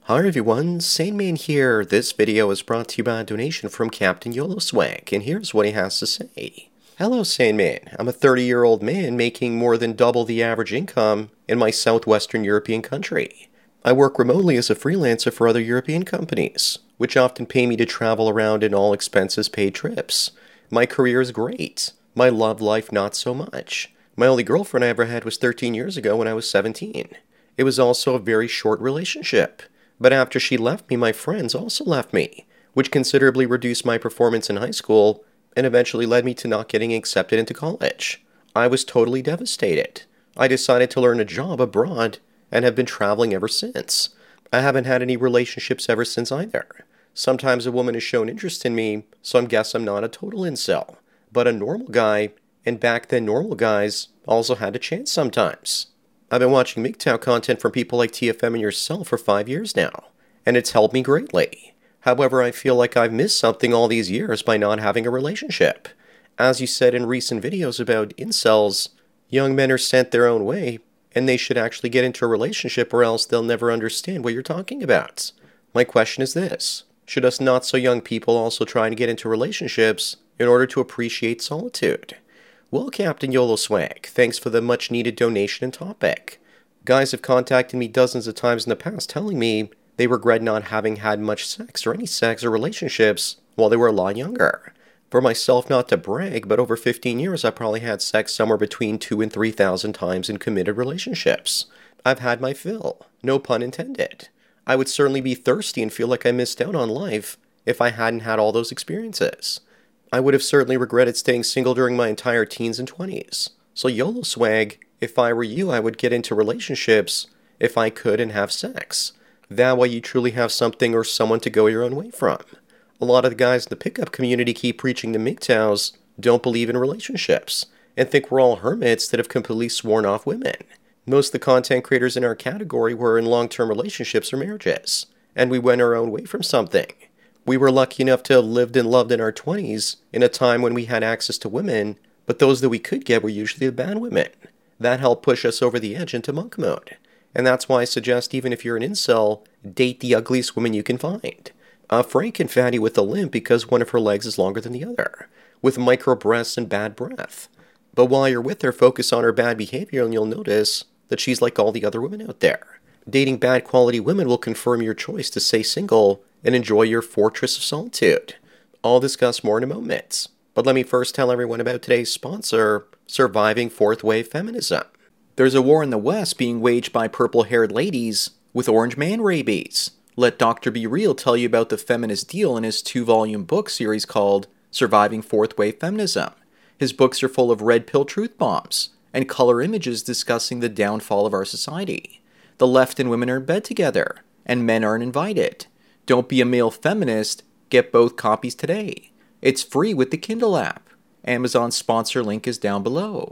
Hi everyone, Sane Man here. This video is brought to you by a donation from Captain YOLO Swag, and here's what he has to say. Hello Sane Man, I'm a 30-year-old man making more than double the average income in my southwestern European country. I work remotely as a freelancer for other European companies, which often pay me to travel around in all expenses paid trips. My career is great. My love life not so much. My only girlfriend I ever had was 13 years ago when I was 17. It was also a very short relationship. But after she left me, my friends also left me, which considerably reduced my performance in high school and eventually led me to not getting accepted into college. I was totally devastated. I decided to learn a job abroad and have been traveling ever since. I haven't had any relationships ever since either. Sometimes a woman has shown interest in me, so I guess I'm not a total incel, but a normal guy, and back then normal guys also had a chance sometimes. I've been watching MGTOW content from people like TFM and yourself for 5 years now, and it's helped me greatly. However, I feel like I've missed something all these years by not having a relationship. As you said in recent videos about incels, young men are sent their own way, and they should actually get into a relationship or else they'll never understand what you're talking about. My question is this: should us not so young people also try to get into relationships in order to appreciate solitude? Well, Captain YOLO Swag, thanks for the much needed donation and topic. Guys have contacted me dozens of times in the past telling me they regret not having had much sex or any sex or relationships while they were a lot younger. For myself, not to brag, but over 15 years I probably had sex somewhere between 2,000 and 3,000 times in committed relationships. I've had my fill, no pun intended. I would certainly be thirsty and feel like I missed out on life if I hadn't had all those experiences. I would have certainly regretted staying single during my entire teens and 20s. So YOLO Swag, if I were you, I would get into relationships if I could and have sex. That way you truly have something or someone to go your own way from. A lot of the guys in the pickup community keep preaching to MGTOWs don't believe in relationships and think we're all hermits that have completely sworn off women. Most of the content creators in our category were in long-term relationships or marriages, and we went our own way from something. We were lucky enough to have lived and loved in our 20s in a time when we had access to women, but those that we could get were usually the bad women. That helped push us over the edge into monk mode. And that's why I suggest even if you're an incel, date the ugliest woman you can find. Frank and fatty with a limp because one of her legs is longer than the other, with micro breasts and bad breath. But while you're with her, focus on her bad behavior and you'll notice that she's like all the other women out there. Dating bad quality women will confirm your choice to stay single and enjoy your fortress of solitude. I'll discuss more in a moment, but let me first tell everyone about today's sponsor, Surviving Fourth Wave Feminism. There's a war in the West being waged by purple-haired ladies with orange man rabies. Let Dr. Be Real tell you about the feminist deal in his 2-volume book series called Surviving Fourth Wave Feminism. His books are full of red pill truth bombs and color images discussing the downfall of our society. The left and women are in bed together, and men aren't invited. Don't be a male feminist, get both copies today. It's free with the Kindle app. Amazon's sponsor link is down below.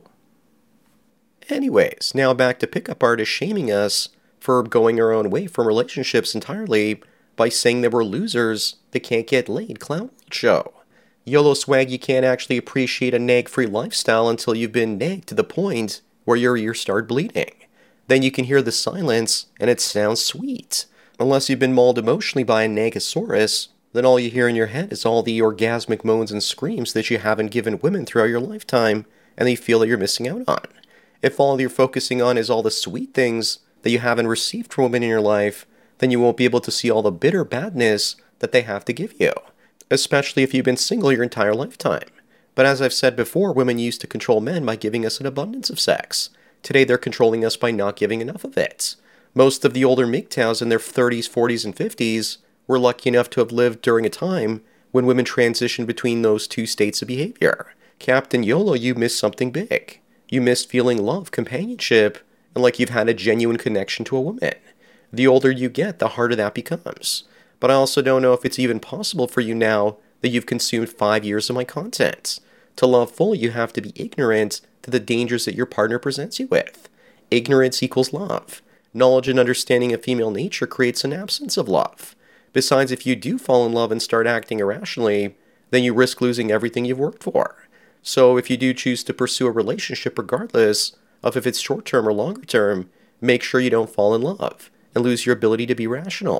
Anyways, now back to pickup artists shaming us for going our own way from relationships entirely by saying that we're losers that can't get laid. Clown World Show. YOLO Swag, you can't actually appreciate a nag-free lifestyle until you've been nagged to the point where your ears start bleeding. Then you can hear the silence and it sounds sweet. Unless you've been mauled emotionally by a Nagasaurus, then all you hear in your head is all the orgasmic moans and screams that you haven't given women throughout your lifetime and you feel that you're missing out on. If all you're focusing on is all the sweet things that you haven't received from women in your life, then you won't be able to see all the bitter badness that they have to give you, especially if you've been single your entire lifetime. But as I've said before, women used to control men by giving us an abundance of sex. Today they're controlling us by not giving enough of it. Most of the older MGTOWs in their 30s, 40s, and 50s were lucky enough to have lived during a time when women transitioned between those two states of behavior. Captain YOLO, you missed something big. You missed feeling love, companionship, and like you've had a genuine connection to a woman. The older you get, the harder that becomes. But I also don't know if it's even possible for you now that you've consumed 5 years of my content. To love fully, you have to be ignorant to the dangers that your partner presents you with. Ignorance equals love. Knowledge and understanding of female nature creates an absence of love. Besides, if you do fall in love and start acting irrationally, then you risk losing everything you've worked for. So if you do choose to pursue a relationship regardless of if it's short-term or longer-term, make sure you don't fall in love and lose your ability to be rational.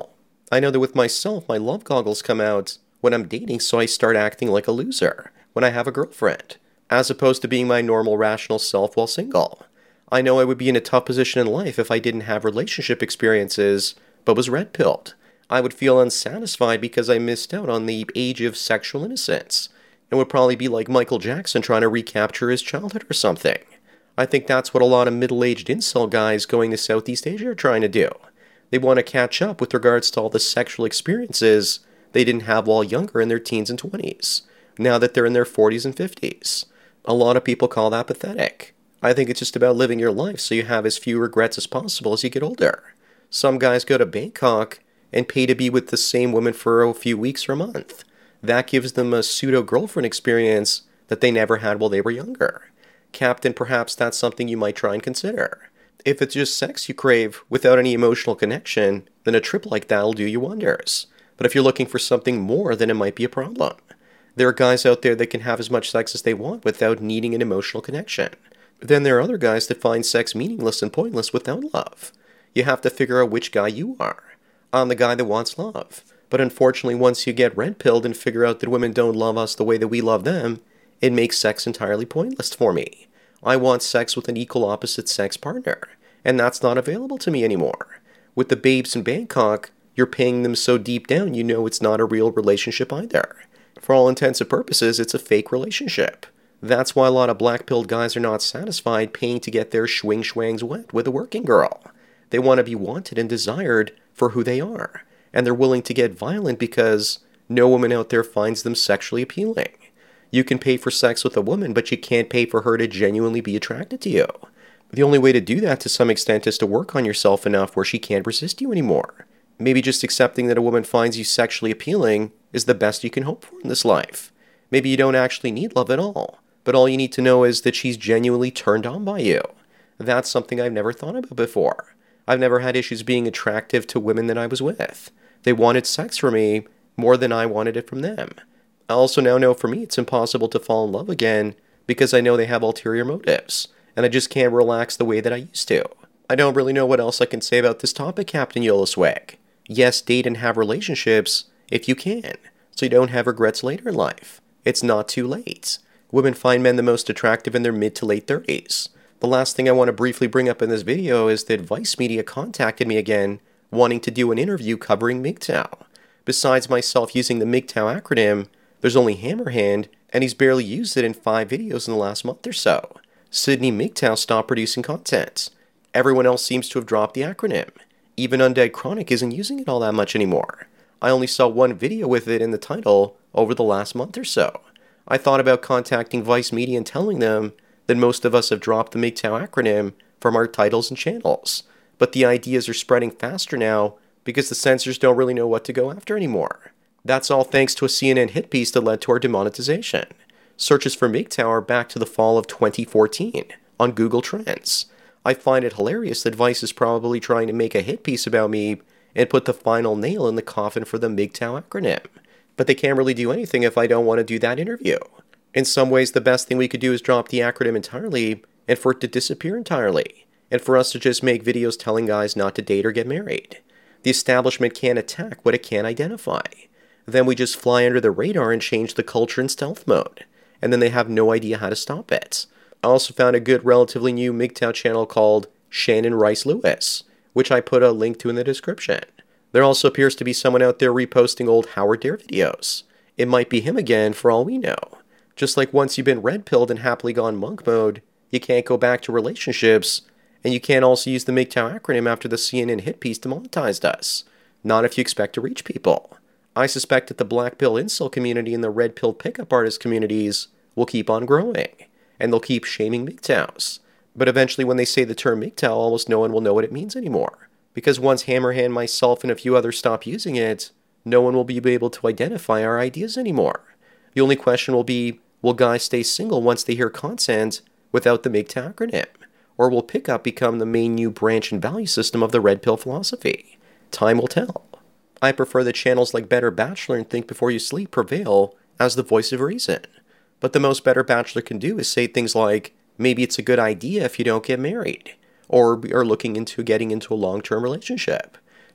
I know that with myself, my love goggles come out when I'm dating, so I start acting like a loser when I have a girlfriend, as opposed to being my normal rational self while single. I know I would be in a tough position in life if I didn't have relationship experiences, but was red-pilled. I would feel unsatisfied because I missed out on the age of sexual innocence, and would probably be like Michael Jackson trying to recapture his childhood or something. I think that's what a lot of middle-aged incel guys going to Southeast Asia are trying to do. They want to catch up with regards to all the sexual experiences they didn't have while younger in their teens and 20s, now that they're in their 40s and 50s. A lot of people call that pathetic. I think it's just about living your life so you have as few regrets as possible as you get older. Some guys go to Bangkok and pay to be with the same woman for a few weeks or a month. That gives them a pseudo-girlfriend experience that they never had while they were younger. Captain, perhaps that's something you might try and consider. If it's just sex you crave without any emotional connection, then a trip like that'll do you wonders. But if you're looking for something more, then it might be a problem. There are guys out there that can have as much sex as they want without needing an emotional connection. Then there are other guys that find sex meaningless and pointless without love. You have to figure out which guy you are. I'm the guy that wants love. But unfortunately, once you get red-pilled and figure out that women don't love us the way that we love them, it makes sex entirely pointless for me. I want sex with an equal opposite sex partner, and that's not available to me anymore. With the babes in Bangkok, you're paying them so deep down you know it's not a real relationship either. For all intents and purposes, it's a fake relationship. That's why a lot of black-pilled guys are not satisfied paying to get their schwing-schwangs wet with a working girl. They want to be wanted and desired for who they are, and they're willing to get violent because no woman out there finds them sexually appealing. You can pay for sex with a woman, but you can't pay for her to genuinely be attracted to you. The only way to do that to some extent is to work on yourself enough where she can't resist you anymore. Maybe just accepting that a woman finds you sexually appealing is the best you can hope for in this life. Maybe you don't actually need love at all, but all you need to know is that she's genuinely turned on by you. That's something I've never thought about before. I've never had issues being attractive to women that I was with. They wanted sex from me more than I wanted it from them. I also now know for me it's impossible to fall in love again because I know they have ulterior motives, and I just can't relax the way that I used to. I don't really know what else I can say about this topic, Captain Yolaswag. Yes, date and have relationships if you can, so you don't have regrets later in life. It's not too late. Women find men the most attractive in their mid to late 30s. The last thing I want to briefly bring up in this video is that Vice Media contacted me again, wanting to do an interview covering MGTOW. Besides myself using the MGTOW acronym, there's only Hammerhand, and he's barely used it in 5 videos in the last month or so. Sydney MGTOW stopped producing content. Everyone else seems to have dropped the acronym. Even Undead Chronic isn't using it all that much anymore. I only saw one video with it in the title over the last month or so. I thought about contacting Vice Media and telling them that most of us have dropped the MGTOW acronym from our titles and channels, but the ideas are spreading faster now because the censors don't really know what to go after anymore. That's all thanks to a CNN hit piece that led to our demonetization. Searches for MGTOW are back to the fall of 2014 on Google Trends. I find it hilarious that Vice is probably trying to make a hit piece about me and put the final nail in the coffin for the MGTOW acronym. But they can't really do anything if I don't want to do that interview. In some ways, the best thing we could do is drop the acronym entirely and for it to disappear entirely, and for us to just make videos telling guys not to date or get married. The establishment can't attack what it can't identify. Then we just fly under the radar and change the culture in stealth mode, and then they have no idea how to stop it. I also found a good, relatively new MGTOW channel called Shannon Rice Lewis, which I put a link to in the description. There also appears to be someone out there reposting old Howard Dare videos. It might be him again for all we know. Just like once you've been red-pilled and happily gone monk mode, you can't go back to relationships, and you can't also use the MGTOW acronym after the CNN hit piece demonetized us. Not if you expect to reach people. I suspect that the black pill incel community and the red pill pickup artist communities will keep on growing, and they'll keep shaming MGTOWs. But eventually when they say the term MGTOW, almost no one will know what it means anymore. Because once Hammerhand, myself, and a few others stop using it, no one will be able to identify our ideas anymore. The only question will be, will guys stay single once they hear content without the MGTOW acronym? Or will pickup become the main new branch and value system of the red pill philosophy? Time will tell. I prefer that channels like Better Bachelor and Think Before You Sleep prevail as the voice of reason. But the most Better Bachelor can do is say things like, maybe it's a good idea if you don't get married, or are looking into getting into a long-term relationship.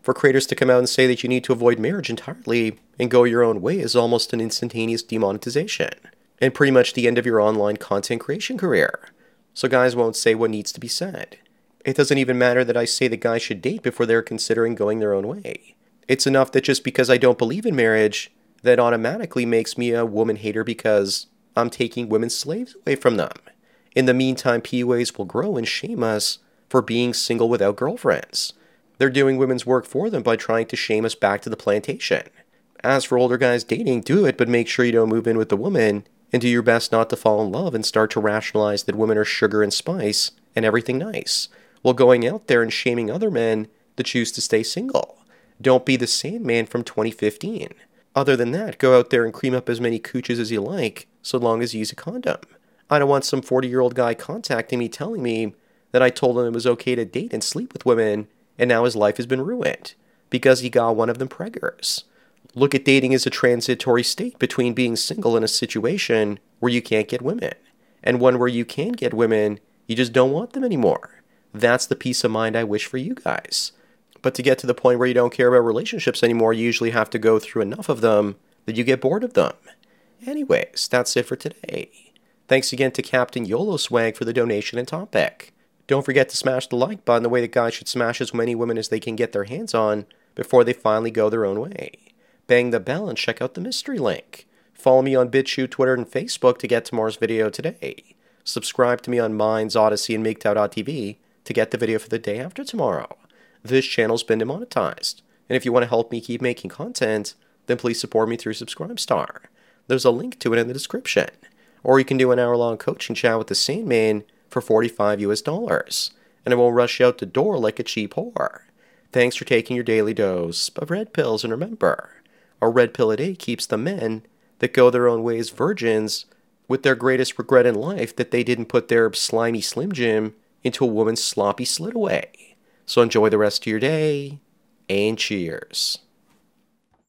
For creators to come out and say that you need to avoid marriage entirely and go your own way is almost an instantaneous demonetization, and pretty much the end of your online content creation career. So guys won't say what needs to be said. It doesn't even matter that I say that guys should date before they're considering going their own way. It's enough that just because I don't believe in marriage, that automatically makes me a woman hater because I'm taking women's slaves away from them. In the meantime, PUAs will grow and shame us for being single without girlfriends. They're doing women's work for them by trying to shame us back to the plantation. As for older guys dating, do it, but make sure you don't move in with the woman, and do your best not to fall in love and start to rationalize that women are sugar and spice and everything nice, while going out there and shaming other men that choose to stay single. Don't be the Sandman from 2015. Other than that, go out there and cream up as many cooches as you like, so long as you use a condom. I don't want some 40-year-old guy contacting me telling me that I told him it was okay to date and sleep with women, and now his life has been ruined because he got one of them preggers. Look at dating as a transitory state between being single in a situation where you can't get women, and one where you can get women, you just don't want them anymore. That's the peace of mind I wish for you guys. But to get to the point where you don't care about relationships anymore, you usually have to go through enough of them that you get bored of them. Anyways, that's it for today. Thanks again to Captain YOLO Swag for the donation and topic. Don't forget to smash the like button the way that guys should smash as many women as they can get their hands on before they finally go their own way. Bang the bell and check out the mystery link. Follow me on BitChute, Twitter, and Facebook to get tomorrow's video today. Subscribe to me on Minds, Odyssey, and MGTOW.tv to get the video for the day after tomorrow. This channel's been demonetized, and if you want to help me keep making content, then please support me through Subscribestar. There's a link to it in the description. Or you can do an hour-long coaching chat with the Sandman for $45 and I won't rush you out the door like a cheap whore. Thanks for taking your daily dose of red pills, and remember, a red pill a day keeps the men that go their own ways virgins with their greatest regret in life that they didn't put their slimy Slim Jim into a woman's sloppy slit away. So enjoy the rest of your day, and cheers.